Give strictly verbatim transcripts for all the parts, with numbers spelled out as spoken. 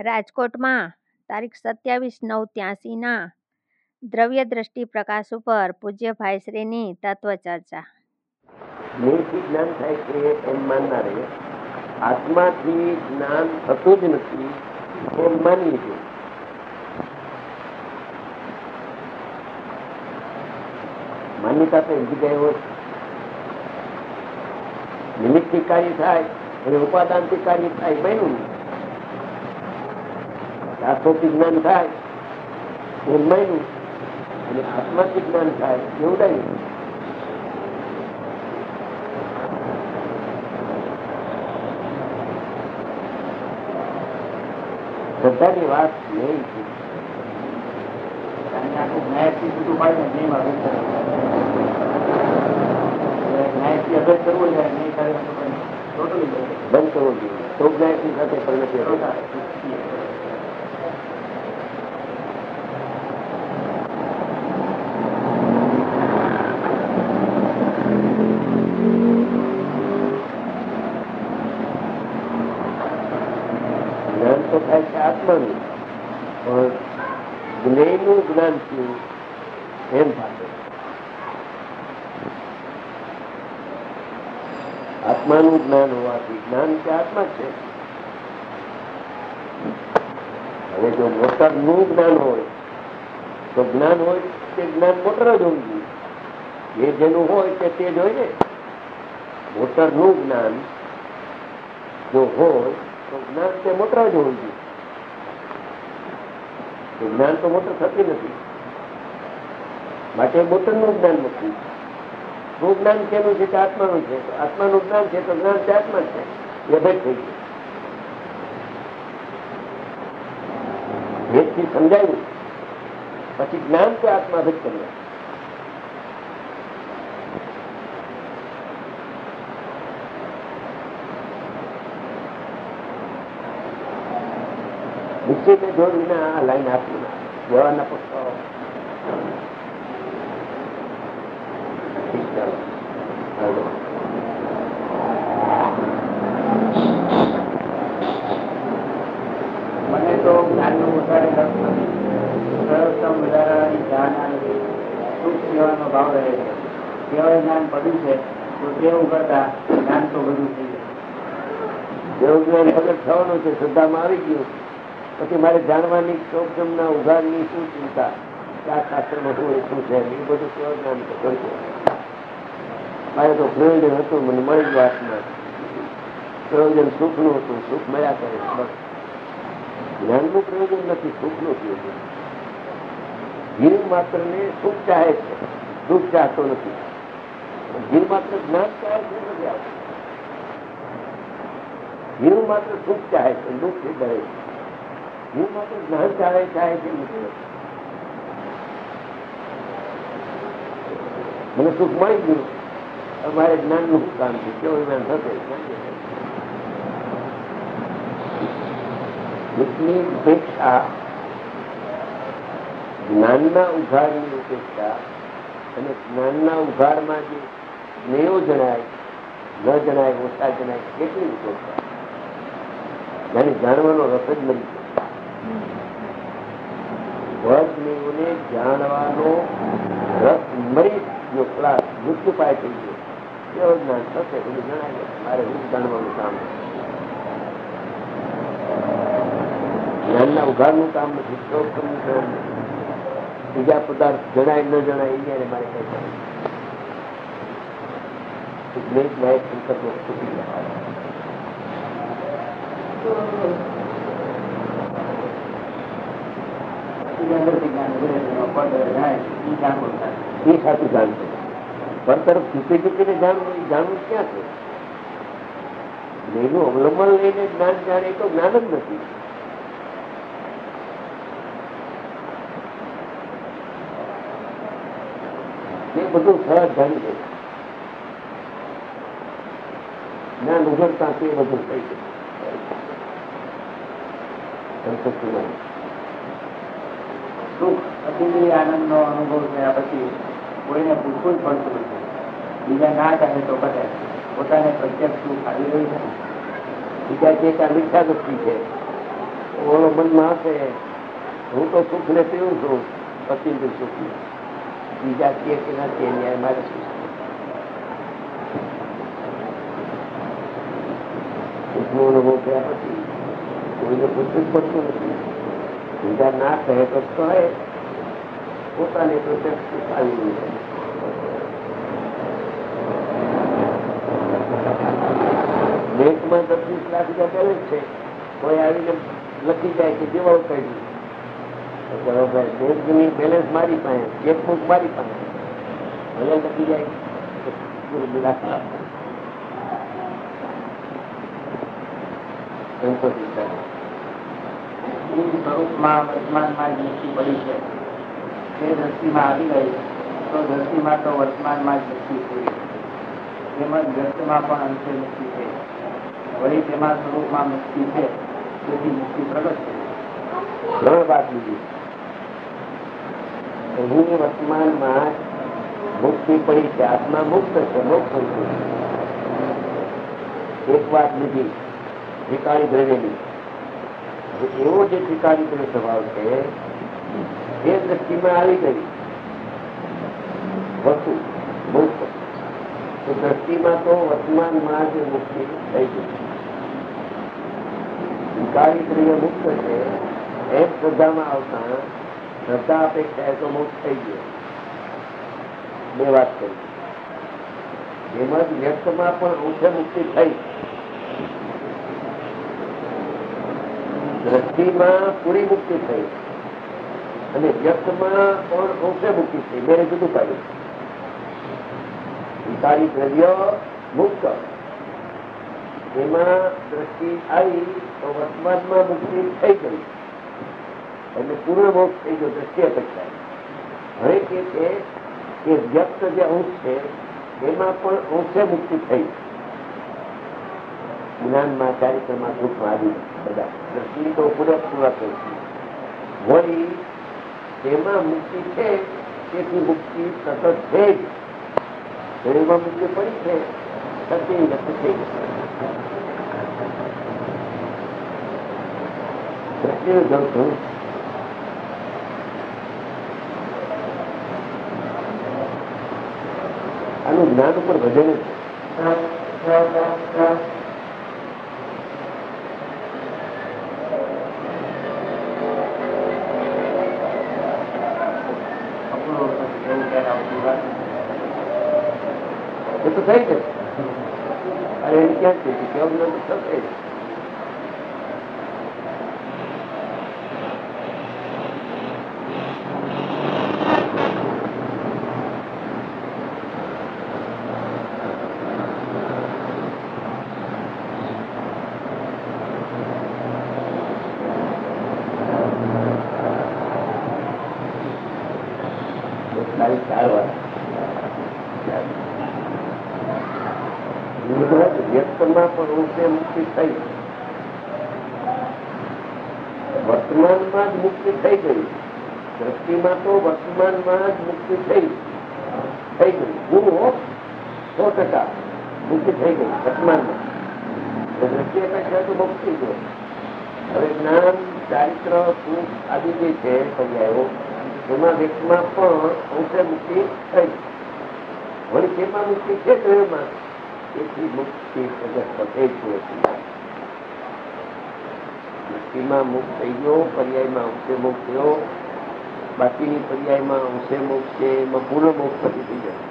રાજકોટમાં તારીખ સત્યાવીસ નવ ત્યાસીના દ્રવ્ય દ્રષ્ટિ પ્રકાશ ઉપર પૂજ્ય ભાઈશ્રીની તત્વ ચર્ચા. દેહથી જ્ઞાન થાય છે એમ માનનારે આત્માથી જ્ઞાન થતું જ નથી એમ માનીએ છીએ. માન્યતા તો એક જગ્યાએ હોય નિમિત્તથી કાર્ય થાય અને ઉપાદાનથી કાર્ય થાય બન્યું. શાસ્ત્રોથી જ્ઞાન થાય એમ માન્યું અને આત્માથી જ્ઞાન થાય એવું ડાયું. શ્રદ્ધાની વાત નહીં છે. ન્યાયથી બધું પાડે નહીં આવે ન્યાયથી અગર કરવો જાય નહીં કરે બંધ કરવો જોઈએ તો ન્યાયની સાથે પરિણતિ જ્ઞાન તો થાય છે આત્માનું પણ જ્ઞેયનું જ્ઞાન થયું એમ પાસે આત્માનું જ્ઞાન હોવાથી જ્ઞાન કે આત્મા છે. હવે જો મોટર નું જ્ઞાન હોય તો જ્ઞાન હોય તે જ્ઞાન મોટર જ હોવું જોઈએ. એ જેનું હોય તે તે જ હોય ને. મોટર નું જ્ઞાન જો હોય તો જ્ઞાન તે મોટર જ હોવું જોઈએ. જ્ઞાન તો મોટર થતી નથી માટે મોટર નું જ્ઞાન નથી. શું જ્ઞાન કેનું છે કે આત્માનું છે. આત્માનું જ્ઞાન છે તો જ્ઞાન તે આત્મા છે એ ભેદ થઈ ગયું. ભેદથી સમજાયું પછી જ્ઞાન તે આત્મા ભેદ કર્યા. નિશ્ચિત જોડીને આ લાઈન આપી જવાના પુસ્તકો મને તો જ્ઞાનનું વધારે રસ નથી. સર્વોત્તમ વધારાની જાણ સુખ સેવાનો ભાવ રહે છે. કેવળ જ્ઞાન પડ્યું છે તો તેવું કરતા જ્ઞાન તો બધું થઈ જાય. જેવું જ્ઞાન વગર થવાનું છે શ્રદ્ધામાં આવી ગયું પછી મારે જાણવાની ચોકજમના ઉઘાડની શું ચિંતા આ શાસ્ત્રમાં શું શું છે એ બધું કેવું જ્ઞાન કરશે. મારે તો પ્રયોજન હતું મને મળી વાતમાં પ્રયોજન સુખનું હતું. સુખ મળ્યા કરે બસ. જ્ઞાનનું પ્રયોજન નથી સુખનું પ્રયોજન. જીવ માત્ર ને સુખ ચાહે છે દુઃખ ચાહતો નથી. જીવ માત્ર જ્ઞાન ચાહે છે નથી આવતું. જીવ માત્ર સુખ ચાહે છે દુઃખ થી ડરે છે. જીવ માત્ર જ્ઞાન ચાહે ચાહે છે નથી. મને સુખ મળી ગયું અમારે જ્ઞાન નું કામ છે કેવું જ્ઞાન થશે. એટલી ઉપેક્ષા જ્ઞાનના ઉઘાડની ઉપેક્ષા અને જ્ઞાનના ઉઘાડમાં જે જ્ઞેયો જણાય ન જણાય ઓછા જણાય કેટલી ઉપેક્ષા. જાણે જાણવાનો રસ જ નથી. જ્ઞેયોને જાણવાનો રસ મરી ગયો ક્લાસ મૃત્યુ પાય થઈ ગયો. કેવો જ્ઞાન થશે બધું જણાય મારે હું જાણવાનું કામ. જ્ઞાનના ઉઘાડનું કામ નથી. બીજા પદાર્થ જણાય ન જણાય એને મારે કઈ એ સાચું જાણશે. પર તરફ ચૂકી ચૂકીને જાણવું એ જાણવું ક્યાં છે? એનું અવલંબન લઈને જ્ઞાન જાણે તો જ્ઞાન જ નથી. એ બધું સહજ જાણી છે. જ્ઞાન ઉઘડતા તે બધું થઈ ગયું. સુખ અતિશય આનંદ નો અનુભવ થયા પછી કોઈને પૂછવું જ પડતું નથી. બીજા ના કહે તો કહે પોતાને પ્રત્યક્ષ સુખ આવી રહ્યું છે. બીજા જે મીઠા દૃષ્ટિ છે ઓલો મનમાં હશે હું તો સુખ ને પીવું છું, પછી સુખ બીજા કે નથી ન્યાય મારે શું સુખનો અનુભવ થયા પછી કોઈને પૂછવું જ પડતું નથી. બીજા ના કહે તો કહે પોતાની પ્રત્યક્ષ સુખ આવી ગયું છે. બેંકમાં દસ વીસ લાખ રૂપિયા બેલેન્સ છે, કોઈ આવીને લખી જાય કે દેવાળું કાઢ્યું, બેંકની બેલેન્સ મારી પાસે, ચેકબુક મારી પાસે, ભલે લખી જાય સ્વરૂપમાં વર્તમાનમાં જ મુક્તિ પડી છે. તે દ્રષ્ટિમાં આવી ગઈ તો દ્રષ્ટિમાં તો વર્તમાનમાં જ મુક્તિ થઈ, તેમજ વ્યક્તમાં પણ અંતે મુક્તિ છે. વળી તેમાં સ્વરૂપમાં મુક્તિ છે, તેથી મુક્તિ પ્રગટ છે. ત્રણ વાત લીધી. અહીં વર્તમાનમાં મુક્તિ પડી છે, આત્મા મુક્ત છે, મોક્ષ. એક વાત લીધી ત્રિકાળી દ્રવ્યની. એવો જે ત્રિકાળી દ્રવ્ય સ્વભાવ છે એ દ્રષ્ટિમાં આવી ગઈ વસ્તુ મુક્ત, તો દ્રષ્ટિમાં તો વર્તમાનમાં જ મુક્તિ થઈ ગઈ. ત્રિકાળી દ્રવ્ય મુક્ત છે એમ શ્રદ્ધામાં આવતા શ્રદ્ધા અપેક્ષા તો મુક્ત થઈ ગયો. બે વાત કરી. એમાં જ વ્યક્તમાં પણ અંશે મુક્તિ થઈ. દ્રષ્ટિમાં પૂરી મુક્તિ થઈ અને વ્યક્તમાં પણ અંશે મુક્તિ થઈ. બે જુદું પાડ્યું. વિકારી દ્રવ્ય મુક્ત, એમાં દ્રષ્ટિ આવી તો વર્તમાનમાં મુક્તિ થઈ ગઈ એટલે પૂર્ણ મોક્ષ થઈ ગયો દ્રષ્ટિ અપેક્ષા. હવે કે છે કે વ્યક્ત જે અંશ છે એમાં પણ અંશે મુક્તિ થઈ. જ્ઞાનમાં ચારિત્રમાં સુખમાં આવી બધા દ્રષ્ટિ તો પૂરેપૂરા થઈ. વળી તેમાં મુક્તિ છે તેથી મુક્તિ સતત છે જ. શરીરમાં મુક્તિ પડી છે સત્ય વ્યક્ત થઈ ગઈ. દ્રષ્ટિનું જળ છું આનું જ્ઞાન ઉપર ભજન છે. એ તો થઈ છે. અરે એની ક્યાં છે કેવું જ્ઞાન તો થશે. વ્યક્તમાં પણ અંશે મુક્તિ થઈ, વર્તમાનમાં જ મુક્તિ થઈ ગઈ. દ્રષ્ટિમાં તો વર્તમાનમાં જ મુક્તિ થઈ થઈ ગઈ. ગુરુ સો ટકા મુક્તિ થઈ ગઈ વર્તમાનમાં. દ્રષ્ટિ અપેક્ષા તો મુક્ત થઈ ગયો. હવે જ્ઞાન ચારિત્ર સુખ આદિ જે છે પર્યાયો એમાં વ્યક્તિમાં પણ અંશે મુક્તિ થઈ. વળી તેમાં મુક્તિ છે દ્રવ્યમાં તેથી મુક્તિ મુક્તિમાં મુક્ત થઈ ગયો. પર્યાયમાં અંશે મુક્ત થયો. બાકીની પર્યાયમાં અંશે મુક્ત છે એમાં પૂર્ણ મોક્ષ પછી થઈ જાય.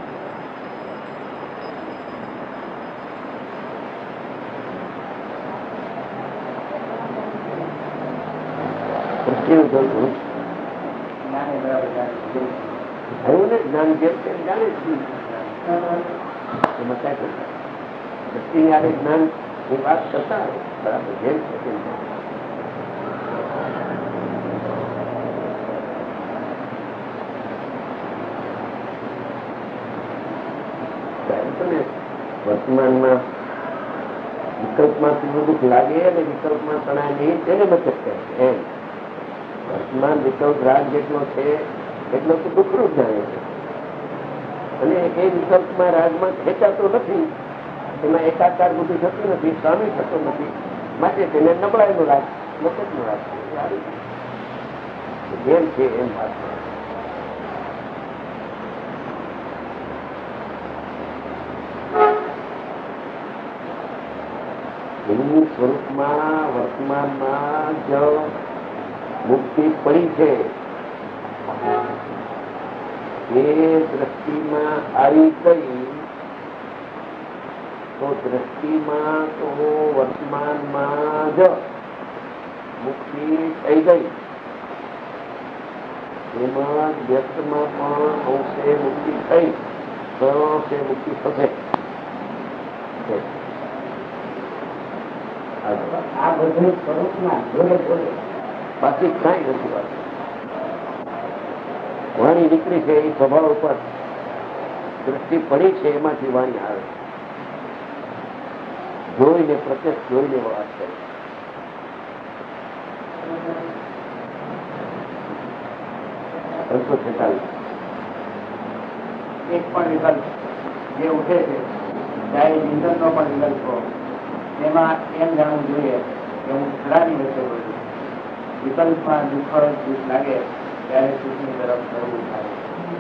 જ્ઞાન જેમ તેમ જાણે છે એમાં કઈ દ્રષ્ટિની આડે જ્ઞાન ની વાત કરતા બરાબર જેમ છે તેમ વર્તમાનમાં વિકલ્પમાં દુઃખ લાગે અને વિકલ્પમાં તણાય નહીં તેને બચત કરે છે. એમ વર્તમાન વિકલ્પ રાગ જેટલો છે એટલો તો દુઃખરૂપ જાણે છે અને એ વિકલ્પમાં રાગમાં ખેંચાતો નથી. એમાં એકાકાર બુદ્ધિ થતી નથી, સ્વામી થતો નથી, માટે તેને નબળાઈનો રાગ મગજનું રાખવું સારું જેમ છે એમ વાત એનું સ્વરૂપમાં વર્તમાનમાં જ મુક્તિ પડી છે એ દ્રષ્ટિમાં આવી ગઈ તો દ્રષ્ટિમાં તો વર્તમાનમાં જ મુક્તિ થઈ ગઈ એમાં વ્યક્તમાં પણ અંશે મુક્તિ થઈ અંશે મુક્તિ થશે આ બધું સ્વરૂપમાં જોડે જોડે બાકી કઈ નથી વાત વાણી નીકળી છે એ સ્વભાવ ઉપર દ્રષ્ટિ પડી છે એમાંથી વાણી આવે જોઈને પ્રત્યક્ષ જોઈને વાત કરે ત્રણસો છેતાલીસ એક પણ વિકલ્પ જે ઉઠે છે ત્યારે નિંદનનો પણ વિકલ્પ હોય તેમાં એમ જાણવું જોઈએ કે હું ખરાની વચ્ચે બોલું વિકલ્પમાં દુઃખ દુઃખ લાગે ત્યારે સુખની તરફ કરવું થાય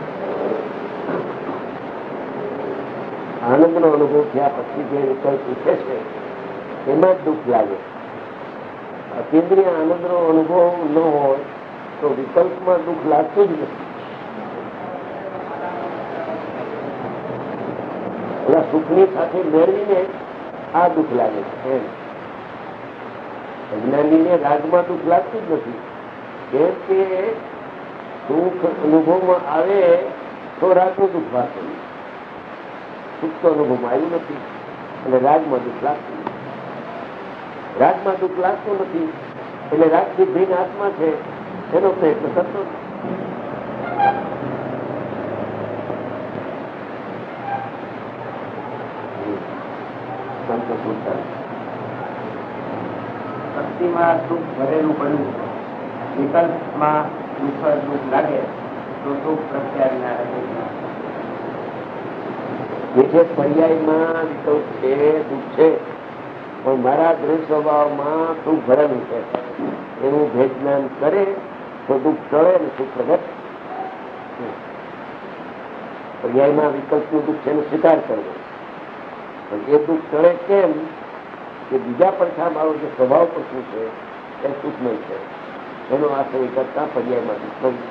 આનંદનો અનુભવ થયા પછી જે વિકલ્પ ઉઠે છે એમાં જ દુઃખ લાગે અતિન્દ્રિય આનંદનો અનુભવ ન હોય તો વિકલ્પમાં દુઃખ લાગતું જ નથી ઓલા સુખની સાથે મેળવીને આ દુઃખ લાગે છે એમ અજ્ઞાનીને રાગમાં દુઃખ લાગતું જ નથી કેમ કે સુખ અનુભવમાં આવે તો રાગનું દુઃખ વાંચે સુખ તો અનુભવમાં આવ્યું નથી એટલે રાગમાં દુઃખ લાગતું રાગમાં દુઃખ લાગતું નથી એટલે રાગથી ભિન્ન આત્મા છે એનો પ્રયત્ન કરતો ભક્તિમાં સુખ ભરેલું પડ્યું વિકલ્પમાં દુઃખ દુઃખ લાગે તો સુખ પ્રત્યાગ ના રહે જે છે પર્યાયમાં વિકલ્પ છે દુઃખ છે પણ મારા દ્રઢ સ્વભાવમાં સુખ ભરેલું છે એનું ભેદ જ્ઞાન કરે તો દુઃખ ટળે ને સુખ પ્રગટ પર્યાયમાં વિકલ્પનું દુઃખ છે એનો સ્વીકાર કરવો પણ એ દુઃખ ટળે કેમ કે બીજા પડખા મારો જે સ્વભાવ પર શું છે એ સુખમય છે એનો આશ્રય કરતા પર્યાયમાં દુઃખ નહીં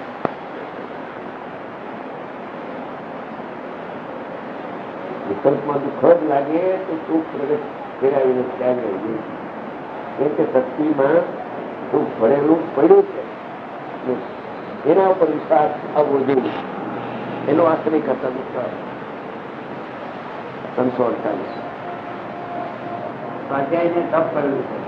વિકલ્પમાં દુઃખ જ લાગે તો સુખ પ્રગટ ફેરાવીને ત્યાગ રહી કેમ કે શક્તિમાં સુખ ભરેલું પડ્યું છે એના ઉપર વિશ્વાસ આવવો જોઈએ એનો આશ્રય કરતા દુઃખ ત્રણસો અડતાલીસ સ્વાધ્યાયને તપ કર્યું છે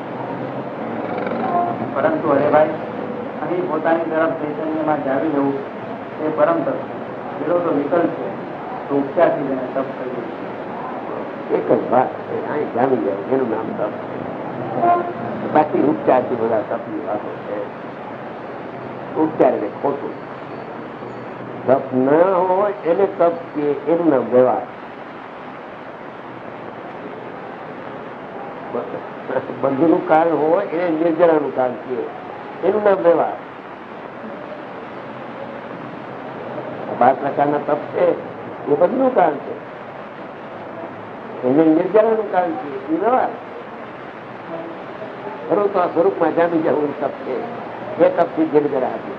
પરંતુ હરેભાઈ અહીં પોતાની તરફ ચૈતન્યમાં જાવી જવું એ પરમ તપ છે પેલો તો વિકલ્પ છે તો ઉપચારથી તેને તપ કર્યું છે એક જ વાત છે અહીં જામી જાય એનું નામ તપ છે બાકી ઉપચારથી બધા તપની વાતો છે ઉપચાર એટલે ખોટું તપ ના હોય એને તપ કે એનું નામ વ્યવહાર બંધુનું કારણ હોય એને નિર્જરાનું કારણ છે એનું નામ વ્યવહાર બાર પ્રકારના તપ છે એ બંધુનું કારણ છે એને નિર્જરાનું કારણ છે એ વ્યવહાર ખરું તો આ સ્વરૂપમાં જામી જવું તપ છે એ તપથી નિર્જરા હતી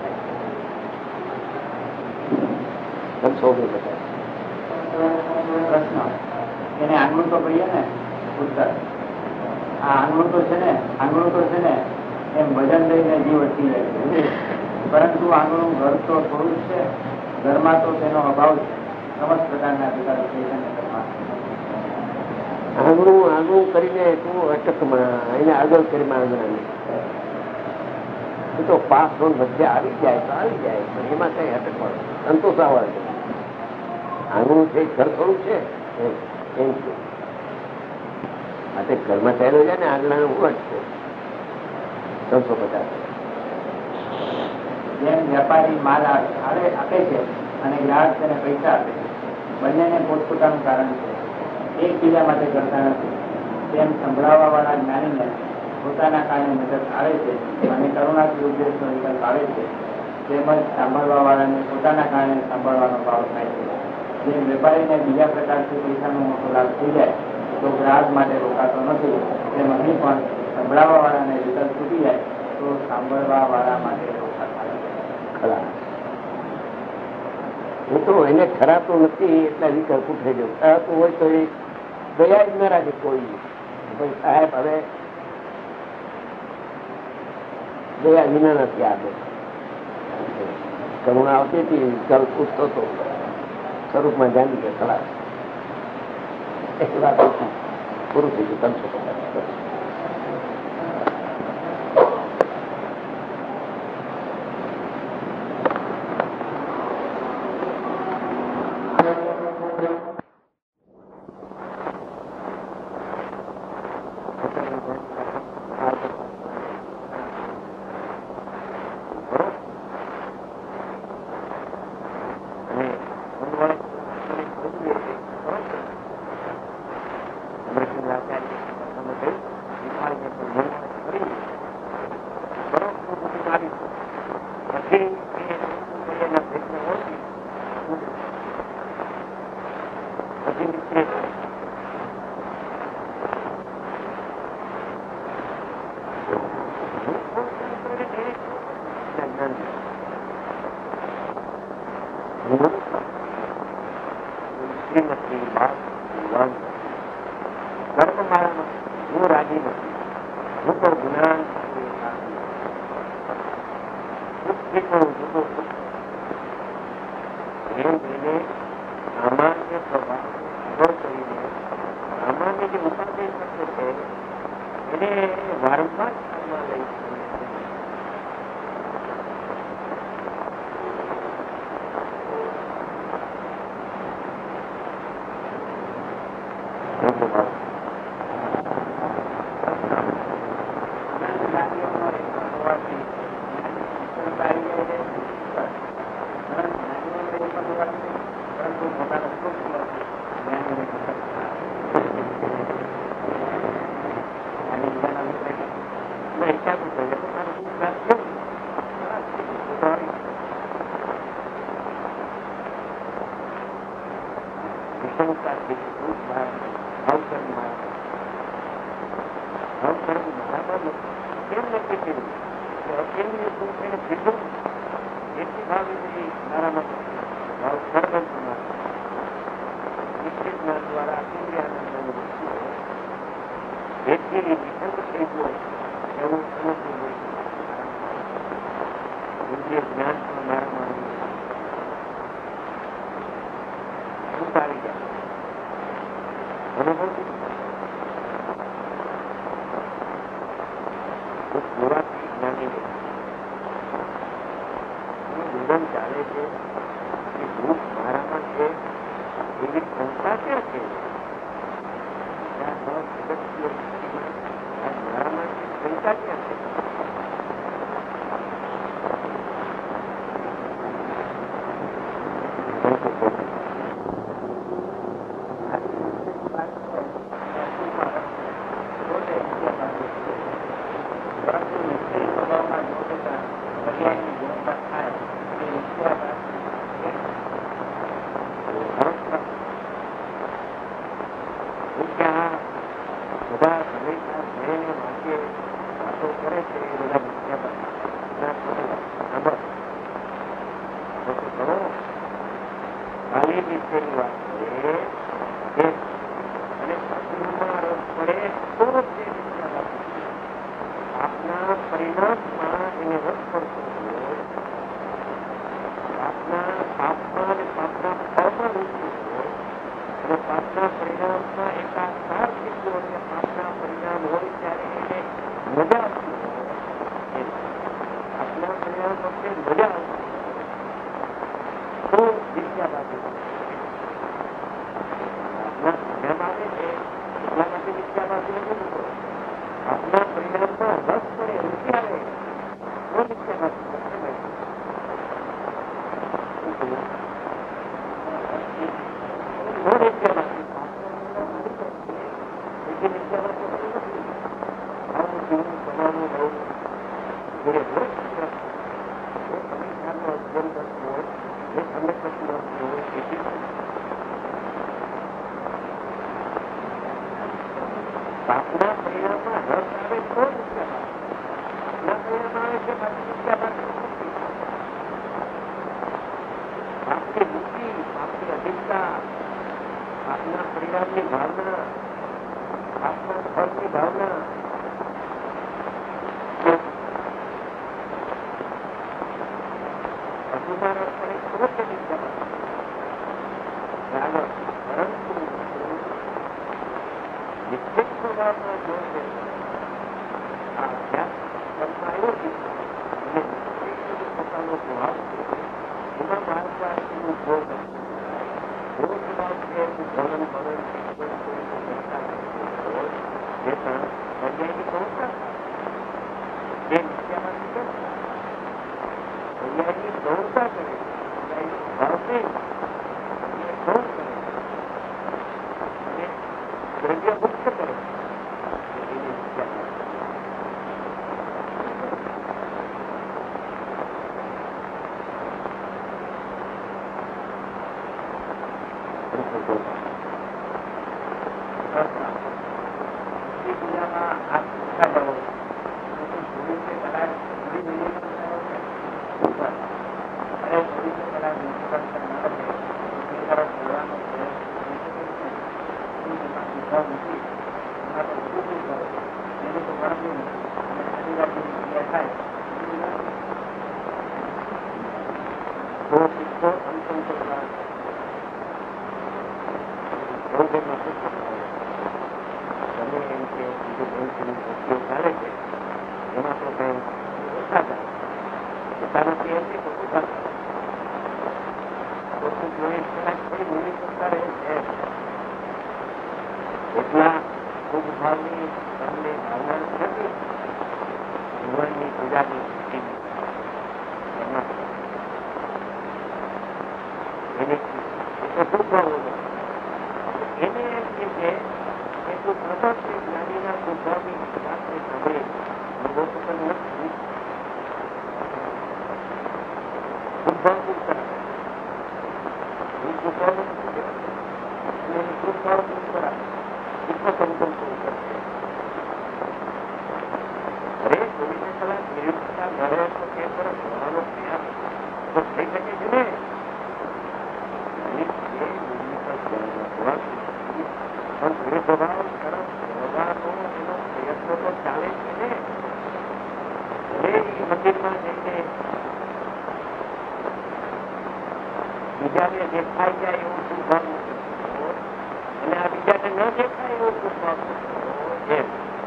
ત્રણસો ઓગણપચાસ પ્રશ્ન એને આંગણું તો કહીએ ને ઉત્તર આ આંગણું તો છે ને આંગણું તો છે ને એમ ભજન લઈને જીવ અટકી જાય છે પરંતુ આંગણું ઘર તો થોડું જ છે ઘરમાં તો તેનો અભાવ છે સમસ્ત પ્રકારના વિકાસ થઈ છે ઘરમાં આંગણું આંગણું કરીને તું અટકમાં એને આગળ કરી માંગણા એ તો પાસ રોડ વચ્ચે આવી જાય તો આવી જાય પણ એમાં કઈ અટકવા સંતોષ આવવા છે આંગણું છે ઘર થોડું છે એમ છે માટે ઘરમાં ચાલ્યો જાય ને આંગણાનું ઉલટ છે ત્રણસો પચાસ જેમ વેપારી માલ આવે આપે છે અને ગ્રાહક તેને પૈસા આપે છે બંનેને પોતપોતાનું કારણ છે એકબીજા માટે કરતા નથી તેમ સંભળાવવા વાળા જ્ઞાનીને પોતાના કારણે મદદ આવે છે અને કરુણાથી ઉપદેશનો વિકલ્પ આવે છે. તેમજ સાંભળવા વાળાને પોતાના કારણે સાંભળવાનો ભાવ થાય છે. જેમ વેપારીને બીજા પ્રકારથી પૈસાનો મોટો લાભ થઈ જાય તો ગ્રાહક માટે રોકાતો નથી, તેમ અહીં પણ સંભળાવવા વાળાને વિકલ્પ તૂટી જાય તો સાંભળવા વાળા માટે રોકાતા નથી. ખરા હું તો એને ખરાતું નથી એટલે વિકલ્પ ઉઠાઈ જવું. ખરાતું હોય તો એ દયા જ ના રાખે કોઈ. ભાઈ સાહેબ હવે દયા વિના નથી આપે. કરુણા આવતી હતી વિકલ્પ પૂછતો હતો સ્વરૂપમાં જાણી કે ખલાસ એક વાત પૂરું થઈ ગયું. ત્રણસો પચાસ હું રાજી નથી. હું તો જ્ઞાન સામાન્ય સ્વભાવ આગળ કરીને સામાન્ય જે ઉપાધિ છે એને વારંવાર કામમાં લઈ Thank you. પાપના પરિણામમાં રસ આવે તો જ પાપના પરિણામ આવે છે બાકી વિદ્યા બાકી નથી. પાપની બુદ્ધિ, પાપની અધિકતા, પાપના પરિણામની ભાવના, પાપના ફળની ભાવના, અસુધારણ પડે તો જ વિદ્યા બાકી. પરંતુ નિશ્ચિત સ્વભાવમાં જો છે આ અભ્યાસ કરતા આવ્યો છે અને નિશ્ચિત પોતાનો સ્વભાવ છે એમાં માર્ગવાસીનું ભોગ ભો સ્વભાવ છે એનું ભલન ભલન શિક્ષણ કોઈ કરતા જે પણ પર્યાયની પ્રવૃત્તા જે નિત્યામાંથી કરે પર્યાયની પ્રવૃત્તા કરે પર્યાયનો ભાવ નહીં એ ભોગ કરે અને દ્રવ્ય મુક્ત કરે એની નિત્યા એટલા શુભ ભાવની તમને ભાવના નથી ભગવાનની પૂજાની સ્થિતિની એને એ તો શુભ ભાવો એને એમ કે છે કે તું પ્રબળ જ્ઞાનીના શુભ ભાવની વાતને સાંભળે અનુભવ તો નથી શુભ ભાવ શુભ કરાવે શુભ ભાવ નથી અને શુભ ભાવ શુભ કરાવે અરે ચોવીસે કલાક નિરુક્તતા ન રહે તો તે તરફ જવાનો પ્રયાસ તો થઈ શકે છે ને. પણ એ સ્વભાવ તરફ જવાનો એનો પ્રયત્ન તો ચાલે છે ને. હવે એ મંદિરમાં જઈને બીજાને દેખાઈ જાય એવું શું ભાવ અને આ બીજાને ન દેખાય એવું શું ભાવ એમ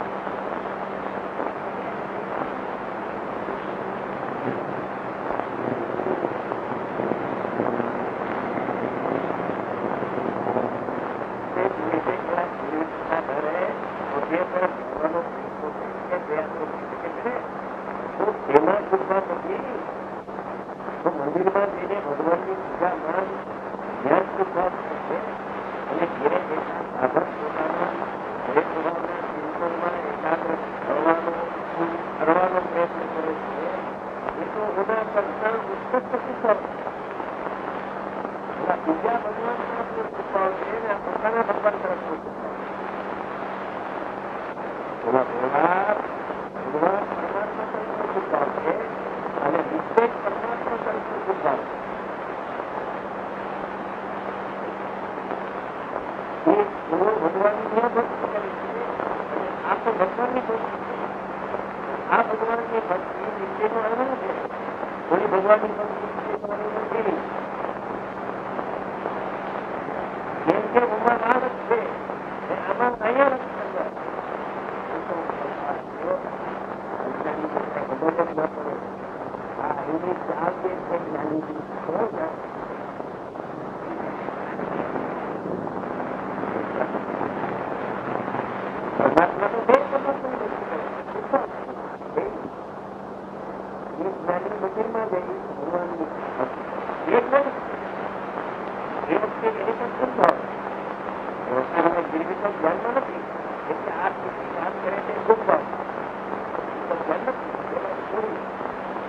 મંદિરમાં જઈને ભગવાનની પૂજામાં ધ્યાન સુભાવ છે અને ઘેરે બેઠા સાધક પોતાના દરેક સ્વભાવના ચિંતનમાં એકાગ્ર કરવાનો કરવાનો પ્રયત્ન કરે છે. એ તો એના કરતા ઉત્કૃષ્ટ સુભાવ છે. બીજા ભગવાન તરફનો સુભાવ છે અને આ પોતાના ભગવાન તરફનો સુભાવ એમાં વ્યવહાર ભગવાન પરમાત્મા તરફનો સુભાવ છે અને વિશેષ પરમાત્મા તરફનો સુભાવ છે. ભગવાનની ભક્તિ કરે છે અને આ તો ભગવાનની ભક્તિ છે. આ ભગવાનની ભક્તિ નીચેનો આનંદ છે. કોઈ ભગવાનની ભક્તિ નીચેનો આનંદ નથી. જેમ કે ઉમા બાળક છે આમાં અહીંયા રસ કરવા ખબર જ ન પડે. હા એની ચાલ જે છે જ્ઞાનીજી પરમાત્મા તો બે પરમાત્માની ભક્તિ કરે એક જ્ઞાની મંદિરમાં જઈ ભગવાનની ભક્તિ એક નહીં એ વખતે એની પણ શું ભાવ વ્યવસ્થા ગીરવી તો ધ્યાનમાં નથી એટલે આ સ્થિતિ કામ કરે છે ખૂબ ભાવ ધ્યાન નથી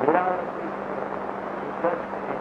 પુરાવર્તી વિગત છે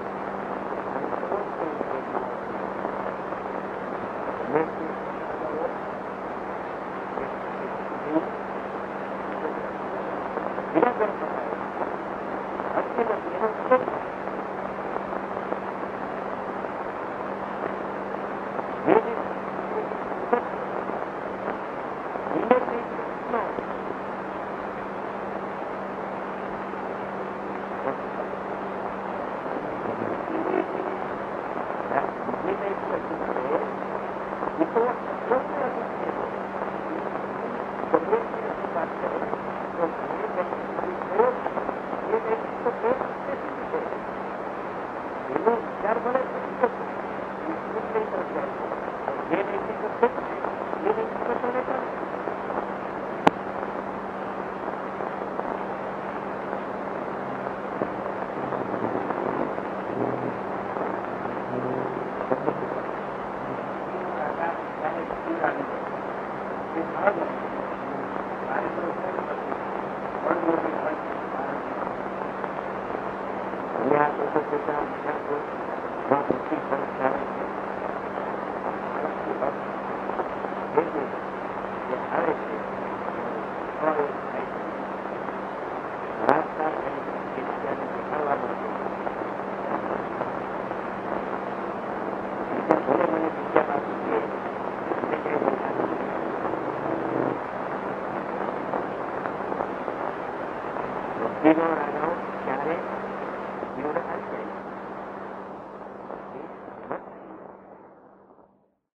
Yeah,